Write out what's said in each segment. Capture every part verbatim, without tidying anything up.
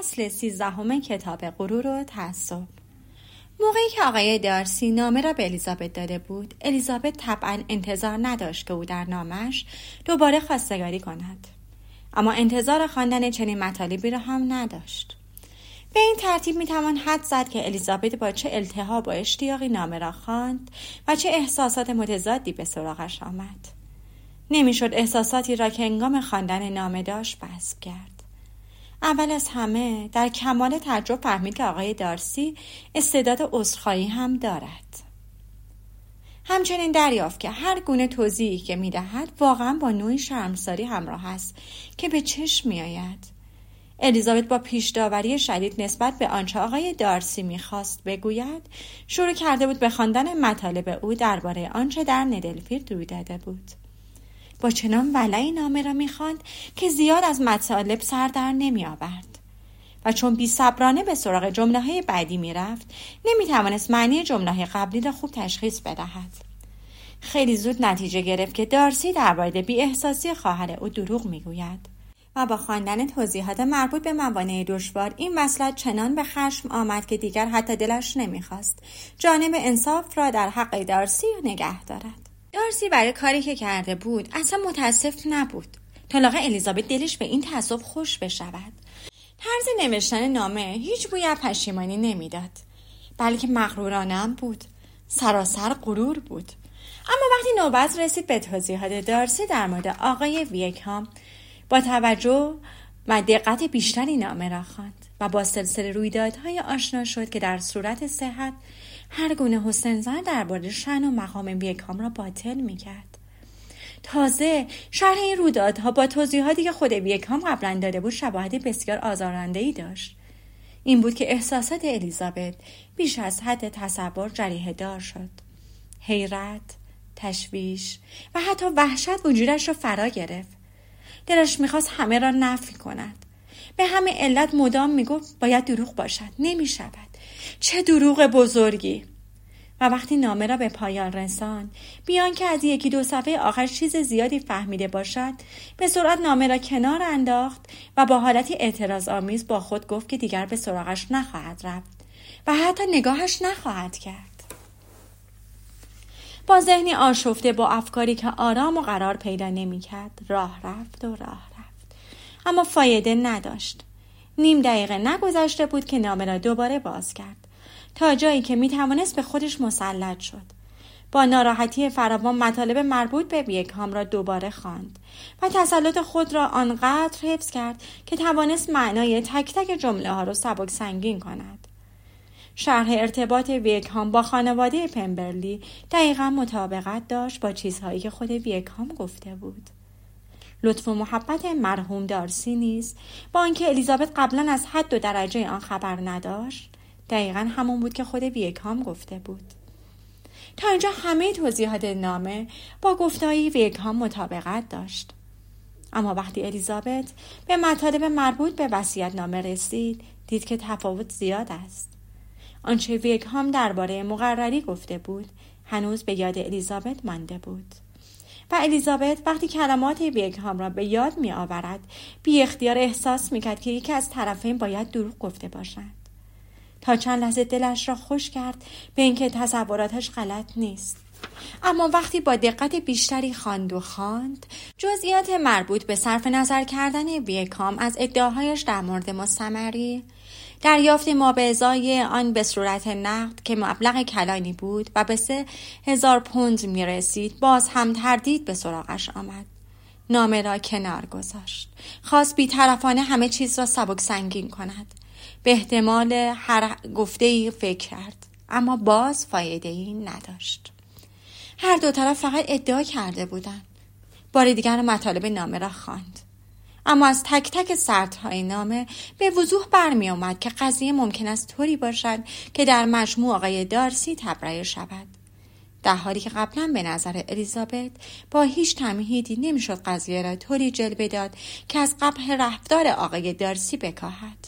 فصل سیزدهم کتاب غرور و تعصب. موقعی که آقای دارسی نامه را به الیزابت داده بود، الیزابت طبعا انتظار نداشت که او در نامش دوباره خواستگاری کند، اما انتظار خواندن چنین مطالبی را هم نداشت. به این ترتیب میتوان حد زد که الیزابت با چه التهاب و اشتیاقی نامه را خواند و چه احساسات متضادی به سراغش آمد. نمیشد احساساتی را که هنگام خواندن نامه داشت بسط کرد. اول از همه در کمال تعجب فهمید که آقای دارسی استعداد عذرخواهی هم دارد. همچنین دریافت که هر گونه توضیحی که میدهد واقعا با نوعی شرمساری همراه است که به چشم میآید. الیزابت با پیش داوری شدید نسبت به آنچه آقای دارسی میخواست بگوید شروع کرده بود به خواندن مطالب او درباره آنچه در ندلفیلد روی داده بود. با چنان ولعی نامه را میخواند که زیاد از مطالب سر در نمی آورد و چون بی صبرانه به سراغ جمله های بعدی می رفت نمی توانست معنی جمله های قبلی را خوب تشخیص بدهد. خیلی زود نتیجه گرفت که دارسی درباره بی احساسی خواهر او دروغ می گوید و با خواندن توضیحات مربوط به موانع دشوار این مسئله چنان به خشم آمد که دیگر حتی دلش نمی خواست جانب انصاف را در حق دارسی نگه دارد. دارسی برای کاری که کرده بود اصلا متاسف نبود. طلاق الیزابت دلش به این تأسف خوش بشود. طرز نوشتن نامه هیچ بوی از پشیمانی نمیداد، بلکه مغرورانه بود، سراسر غرور بود. اما وقتی نوبت رسید به توضیحات دارسی در مورد آقای ویکهام، با توجه و دقت بیشتری نامه را خواند و با سلسله رویدادهای آشنا شد که در صورت صحت هر گونه حسن زن درباره شأن و مقام ویکهام را باطل می‌کرد. تازه شرح این رویدادها با توضیحاتی که خود ویکهام قبلا داده بود شباهت بسیار آزارده‌ای داشت. این بود که احساسات الیزابت بیش از حد تصور جریحه دار شد. حیرت، تشویش و حتی وحشت وجودش را فرا گرفت. دلش می‌خواست همه را نفی کند. به همین علت مدام میگفت باید دروغ باشد، نمی‌شود. چه دروغ بزرگی! و وقتی نامه را به پایان رساند، بیان که از یکی دو صفحه آخر چیز زیادی فهمیده باشد، به سرعت نامه را کنار انداخت و با حالتی اعتراض آمیز با خود گفت که دیگر به سراغش نخواهد رفت و حتی نگاهش نخواهد کرد. با ذهنی آشفته، با افکاری که آرام و قرار پیدا نمی‌کرد، راه رفت و راه رفت، اما فایده نداشت. نیم دقیقه نگذشته بود که نامه را دوباره باز کرد، تا جایی که می توانست به خودش مسلط شد. با ناراحتی فراوان مطالب مربوط به ویکهام را دوباره خواند و تسلط خود را آنقدر حفظ کرد که توانست معنای تک تک جمله ها را سبک سنگین کند. شرح ارتباط ویکهام با خانواده پمبرلی دقیقاً مطابقت داشت با چیزهایی که خود ویکهام گفته بود. لطف و محبت مرحوم دارسی نیز با آنکه الیزابت قبلا از حد و درجه آن خبر نداشت دقیقاً همون بود که خود ویکهام گفته بود. تا اینجا همه توضیحات نامه با گفته‌های ویکهام مطابقت داشت، اما وقتی الیزابت به مطالب مربوط به وصیت‌نامه رسید دید که تفاوت زیاد است. آنچه ویکهام درباره مقرری گفته بود هنوز به یاد الیزابت مانده بود و الیزابت وقتی کلمات ویکهام را به یاد می آورد بی اختیار احساس می کرد که یکی از طرفین باید دروغ گفته باشند. تا چند لحظه دلش را خوش کرد به اینکه تصوراتش غلط نیست، اما وقتی با دقت بیشتری خواند و خواند جزئیات مربوط به صرف نظر کردن ویکهام از ادعاهایش در مورد مستمری، دریافت ما به ازای آن به صورت نقد که مبلغ کلانی بود و به سه هزار پوند می رسید، باز هم تردید به سراغش آمد. نامه را کنار گذاشت. خواست بی‌طرفانه همه چیز را سبک سنگین کند. به احتمال هر گفته‌ای فکر کرد، اما باز فایده‌ای نداشت. هر دو طرف فقط ادعا کرده بودند. بار دیگر مطالب نامه را خواند، اما از تک تک سطرهای نامه به وضوح برمی آمد که قضیه ممکن است طوری باشد که در مجموع آقای دارسی تبرئه شود، در حالی که قبلا به نظر الیزابت با هیچ تمهیدی نمیشد قضیه را طوری جلوه داد که از قبح رفتار آقای دارسی بکاهد.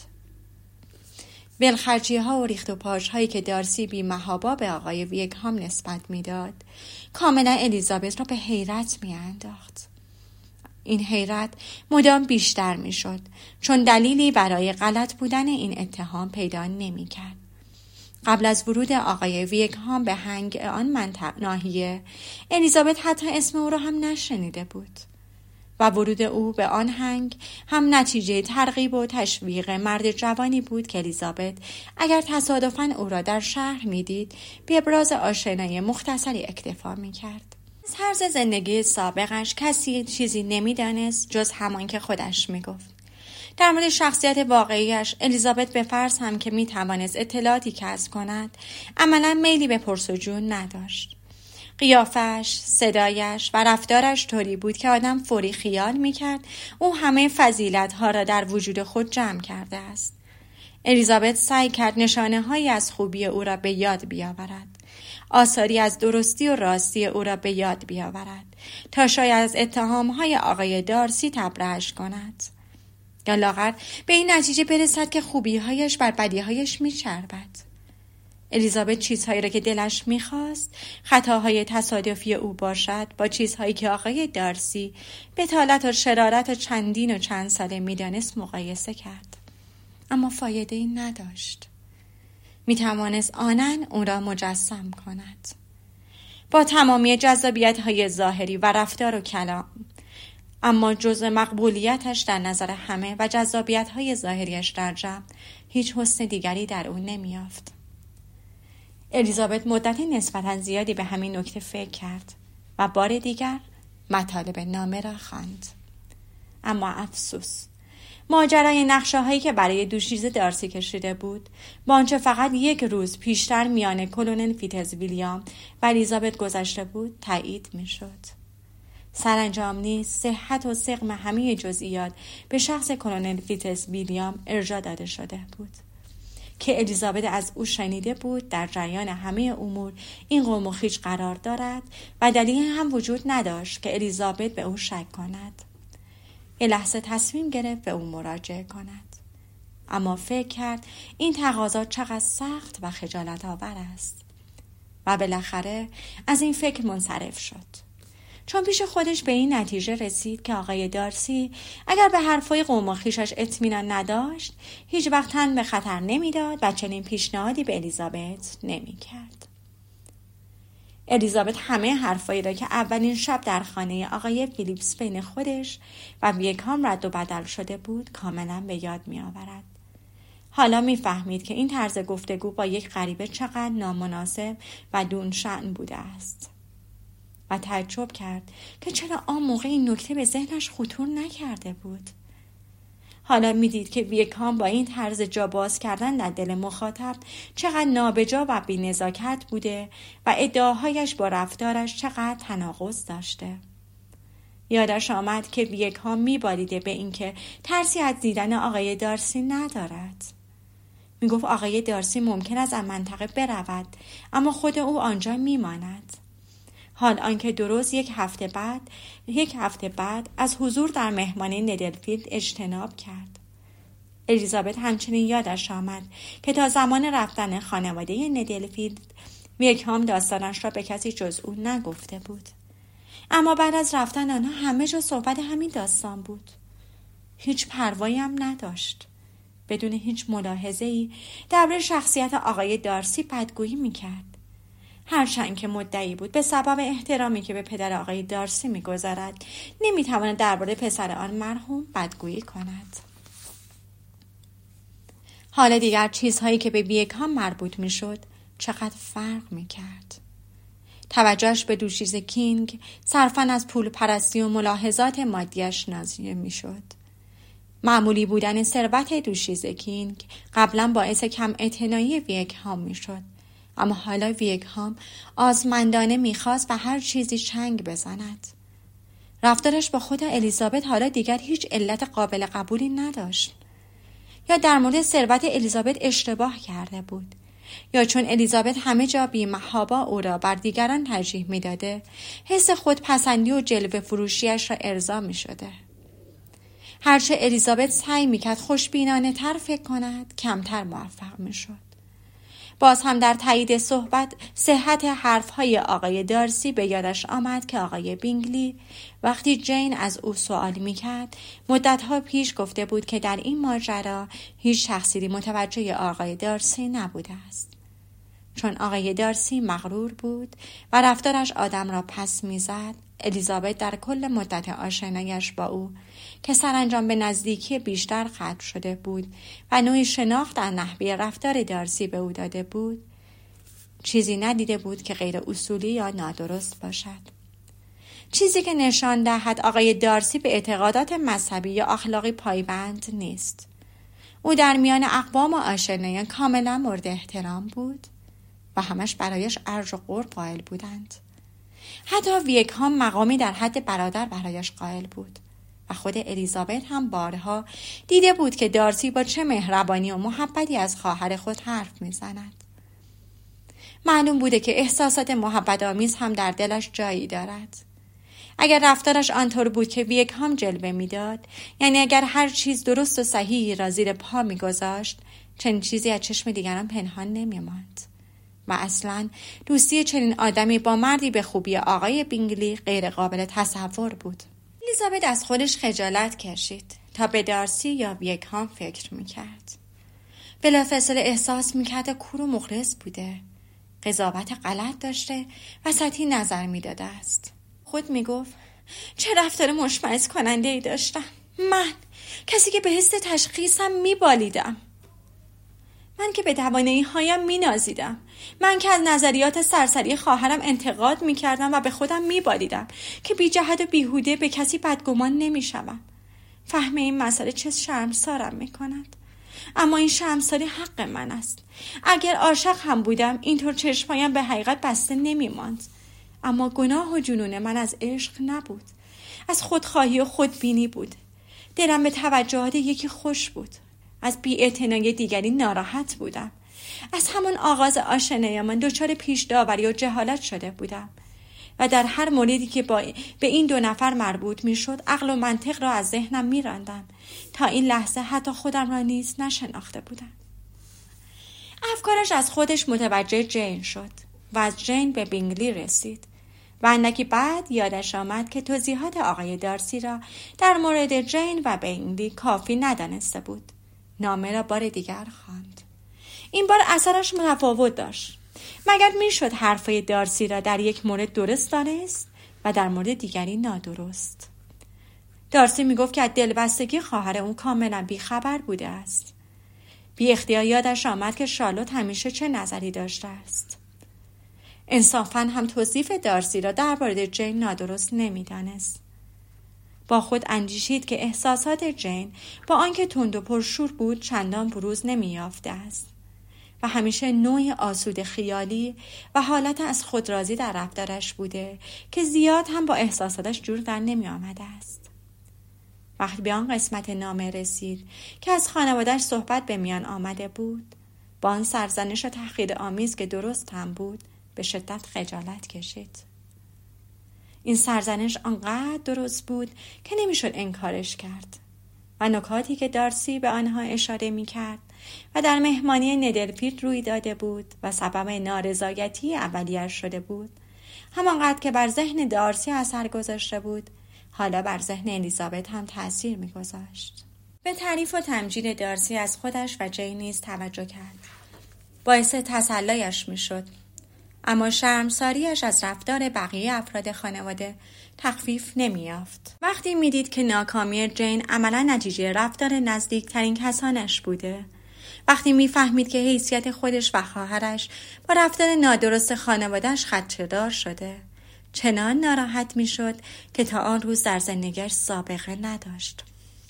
ولخرجی ها و ریخت و پاش هایی که دارسی بی محابا به آقای ویکهام نسبت میداد کاملا الیزابت را به حیرت می انداخت. این حیرت مدام بیشتر می شد چون دلیلی برای غلط بودن این اتهام پیدا نمی کرد. قبل از ورود آقای ویکهام به هنگ آن منطقه ناحیه، الیزابت حتی اسم او را هم نشنیده بود و ورود او به آن هنگ هم نتیجه ترغیب و تشویق مرد جوانی بود که الیزابت اگر تصادفاً او را در شهر میدید به ابراز آشنایی مختصری اکتفا میکرد. از طرز زندگی سابقش کسی چیزی نمیدانست جز همان که خودش میگفت. در مورد شخصیت واقعیش الیزابت به فرض هم که میتوانست اطلاعاتی کسب کند عملاً میلی به پرسجو نداشت. قیافش، صدایش و رفتارش طوری بود که آدم فوری خیال میکرد او همه فضیلت‌ها را در وجود خود جمع کرده است. الیزابت سعی کرد نشانه هایی از خوبی او را به یاد بیاورد، آثاری از درستی و راستی او را به یاد بیاورد تا شاید از اتهامهای آقای دارسی تبرئه‌اش کند یا لااقل به این نتیجه برسد که خوبی‌هایش بر بدی‌هایش می‌چربد. الیزابت چیزهایی را که دلش می‌خواست خطاهای تصادفی او باشد با چیزهایی که آقای دارسی بتالت و شرارت و چندین و چند ساله می‌دانست مقایسه کرد، اما فایده‌ای نداشت. می‌توانست آنن او را مجسم کند با تمامی جذابیت‌های ظاهری و رفتار و کلام، اما جزء مقبولیتش در نظر همه و جذابیت‌های ظاهریش در جمع هیچ حسن دیگری در او نمی‌یافت. الیزابت مدت نسبتاً زیادی به همین نکته فکر کرد و بار دیگر مطالب نامه را خواند. اما افسوس، ماجرای نقشه هایی که برای دوشیزه دارسی کشیده بود با آنچه فقط یک روز پیشتر میان کلونل فیتز ویلیام و الیزابت گذشته بود تایید می شد. سرانجام نیز صحت و سقم همه جزئیات به شخص کلونل فیتز ویلیام ارجاع داده شده بود که الیزابت از او شنیده بود در جریان همه امور این قوم و خویش قرار دارد و دلیلی هم وجود نداشت که الیزابت به او شک کند. یه لحظه تصمیم گرفت به او مراجعه کند، اما فکر کرد این تقاضا چقدر سخت و خجالت آور است و بالاخره از این فکر منصرف شد، چون پیش خودش به این نتیجه رسید که آقای دارسی اگر به حرفای قوم و خویشش اطمینان نداشت هیچ وقت تن به خطر نمیداد و چنین پیشنهادی به الیزابت نمیکرد. الیزابت همه حرفایی را که اولین شب در خانه آقای فیلیپس بین خودش و ویکهام رد و بدل شده بود کاملا به یاد می آورد. حالا می فهمید که این طرز گفتگو با یک غریبه چقدر نامناسب و دون شأن بوده است و تعجب کرد که چرا آن موقع این نکته به ذهنش خطور نکرده بود. حالا میدید که ویکهام با این طرز جا باز کردن در دل مخاطب چقدر نابجا و بی‌نزاکت بوده و ادعاهایش با رفتارش چقدر تناقض داشته. یادش آمد که ویکهام میباریده به این که ترسی از دیدن آقای دارسی ندارد. میگفت آقای دارسی ممکن است از منطقه برود اما خود او آنجا میماند. حال آنکه درست یک هفته بعد یک هفته بعد از حضور در مهمانی ندلفیلد اجتناب کرد. الیزابت همچنین یادش آمد که تا زمان رفتن خانواده ندلفیلد ویکهام داستانش را به کسی جز او نگفته بود، اما بعد از رفتن آنها همه جا صحبت همین داستان بود. هیچ پروایی هم نداشت. بدون هیچ ملاحظه‌ای درباره شخصیت آقای دارسی بدگویی میکرد، هرچند که مدعی بود به سبب احترامی که به پدر آقای دارسی میگذارد نمیتواند درباره پسر آن مرحوم بدگویی کند. حالا دیگر چیزهایی که به ویکهام مربوط میشد چقدر فرق میکرد. توجهش به دوشیزه کینگ صرفاً از پول پرستی و ملاحظات مادیش نازیه میشد. معمولی بودن ثروت دوشیزه کینگ قبلا باعث کم اعتنایی ویکهام میشد، اما حالا ویکهام آزمندانه میخواست و هر چیزی چنگ بزند. رفتارش با خود الیزابت حالا دیگر هیچ علت قابل قبولی نداشت. یا در مورد ثروت الیزابت اشتباه کرده بود، یا چون الیزابت همه جا بی‌محابا او را بر دیگران ترجیح میداده حس خودپسندی و جلوه فروشیش را ارضا میشده. هرچه الیزابت سعی میکرد خوشبینانه تر فکر کند کمتر موفق میشد. باز هم در تایید صحبت صحت حرفهای آقای دارسی به یادش آمد که آقای بینگلی وقتی جین از او سوال میکرد مدتها پیش گفته بود که در این ماجرا هیچ شخصی متوجه آقای دارسی نبوده است. چون آقای دارسی مغرور بود و رفتارش آدم را پس میزد، الیزابت در کل مدت آشنایش با او که سرانجام به نزدیکی بیشتر ختم شده بود و نوعی شناخت در نحوه رفتار دارسی به او داده بود، چیزی ندیده بود که غیر اصولی یا نادرست باشد. چیزی که نشان دهد آقای دارسی به اعتقادات مذهبی یا اخلاقی پایبند نیست. او در میان اقوام و آشنایان کاملا مورد احترام بود و همش برایش ارج و قرب قائل بودند. حتی ویکهام مقامی در حد برادر برایش قائل بود و خود الیزابت هم بارها دیده بود که دارسی با چه مهربانی و محبتی از خواهر خود حرف میزند. معلوم بوده که احساسات محبت آمیز هم در دلش جایی دارد. اگر رفتارش آنطور بود که ویکهام جلوه میداد، یعنی اگر هر چیز درست و صحیحی را زیر پا میگذاشت، چنین چیزی از چشم دیگران پنهان نمیماند. و اصلا دوستی چنین آدمی با مردی به خوبی آقای بینگلی غیر قابل تصور بود. الیزابت از خودش خجالت کشید تا به دارسی یا ویکهام فکر میکرد. بلافاصله احساس میکرد کور و مخلص بوده، قضاوت غلط داشته و سطحی نظر میداده است. خود میگفت چه رفتار مشمئز کننده ای داشتم. من کسی که به حس تشخیصم میبالیدم. من که به توانایی هایم می نازیدم. من که از نظریات سرسری خواهرم انتقاد می کردم و به خودم می بالیدم که بی جهت و بیهوده به کسی بدگمان نمی شوم. فهم این مسئله چه شرمسارم می کند. اما این شرمساری حق من است. اگر عاشق هم بودم اینطور چشمایم به حقیقت بسته نمی ماند. اما گناه و جنون من از عشق نبود. از خودخواهی و خودبینی بود. دلم به توجهات یکی خوش بود. از بی‌اعتنایی دیگری ناراحت بودم. از همان آغاز آشنایی من دچار پیش داوری و جهالت شده بودم و در هر موردی که با به این دو نفر مربوط می شد عقل و منطق را از ذهنم می راندم. تا این لحظه حتی خودم را نیز نشناخته بودم. افکارش از خودش متوجه جین شد و از جین به بینگلی رسید و اندکی بعد یادش آمد که توضیحات آقای دارسی را در مورد جین و بینگلی کافی ندانسته بود. نامه را بار دیگر خواند. این بار اثرش متفاوت داشت. مگر میشد حرفای دارسی را در یک مورد درست دانست و در مورد دیگری نادرست؟ دارسی میگفت که از دلبستگی خواهر اون کاملا بیخبر بوده است. بی اختیار یادش آمد که شارلوت همیشه چه نظری داشته است. انصافاً هم توصیف دارسی را درباره جین نادرست نمیدانست. با خود اندیشید که احساسات جین با آنکه تند و پرشور بود چندان بروز نمی‌یافته است و همیشه نوعی آسوده خیالی و حالت از خود راضی در رفتارش بوده که زیاد هم با احساساتش جور در نمی آمده است. وقتی به آن قسمت نامه رسید که از خانواده‌اش صحبت به میان آمده بود، با آن سرزنش و تحقیرآمیز که درست هم بود به شدت خجالت کشید. این سرزنش آنقدر درست بود که نمیشد انکارش کرد و نکاتی که دارسی به آنها اشاره میکرد و در مهمانی ندلفیلد روی داده بود و سبب نارضایتی اولیه‌اش شده بود، همانقدر که بر ذهن دارسی اثر گذاشته بود حالا بر ذهن الیزابت هم تأثیر میگذاشت. به تعریف و تمجید دارسی از خودش و جین نیز توجه کرد. باعث تسلایش میشد. اما شرمساریش از رفتار بقیه افراد خانواده تخفیف نمی‌یافت. وقتی میدید که ناکامی جین عملا نتیجه رفتار نزدیکترین کسانش بوده، وقتی میفهمید که حیثیت خودش و خواهرش با رفتار نادرست خانواده‌اش خدشه‌دار شده، چنان ناراحت میشد که تا آن روز در زندگیش سابقه نداشت.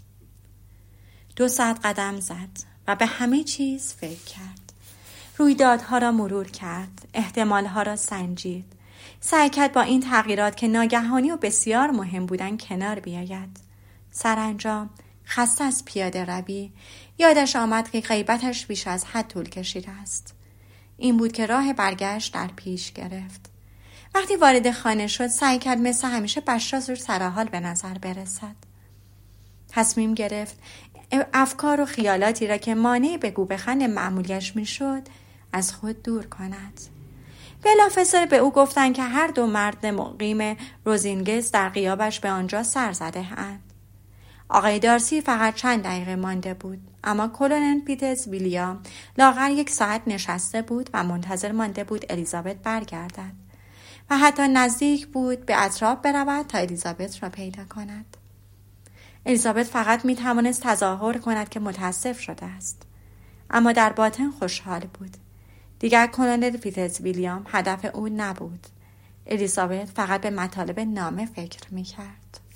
دو ساعت قدم زد و به همه چیز فکر کرد. رویدادها را مرور کرد، احتمالها را سنجید. سعی کرد با این تغییرات که ناگهانی و بسیار مهم بودن کنار بیاید. سرانجام خسته از پیاده روی یادش آمد که غیبتش بیش از حد طول کشیده است. این بود که راه برگشت در پیش گرفت. وقتی وارد خانه شد سعی کرد مثل همیشه بشاش و سرحال به نظر برسد. تصمیم گرفت افکار و خیالاتی را که مانع به گو بخند معمولیش میشد از خود دور کند. بلافاصله به او گفتند که هر دو مرد مقیم روزینگس در غیابش به آنجا سر زده اند. آقای دارسی فقط چند دقیقه مانده بود، اما کلونل پیترز ویلیام لااقل یک ساعت نشسته بود و منتظر مانده بود الیزابت برگردد و حتی نزدیک بود به اطراف برود تا الیزابت را پیدا کند. الیزابت فقط می توانست تظاهر کند که متاسف شده است، اما در باطن خوشحال بود. دیگر کلونل پیترز ویلیام هدف او نبود. الیزابت فقط به مطالب نامه فکر می کرد.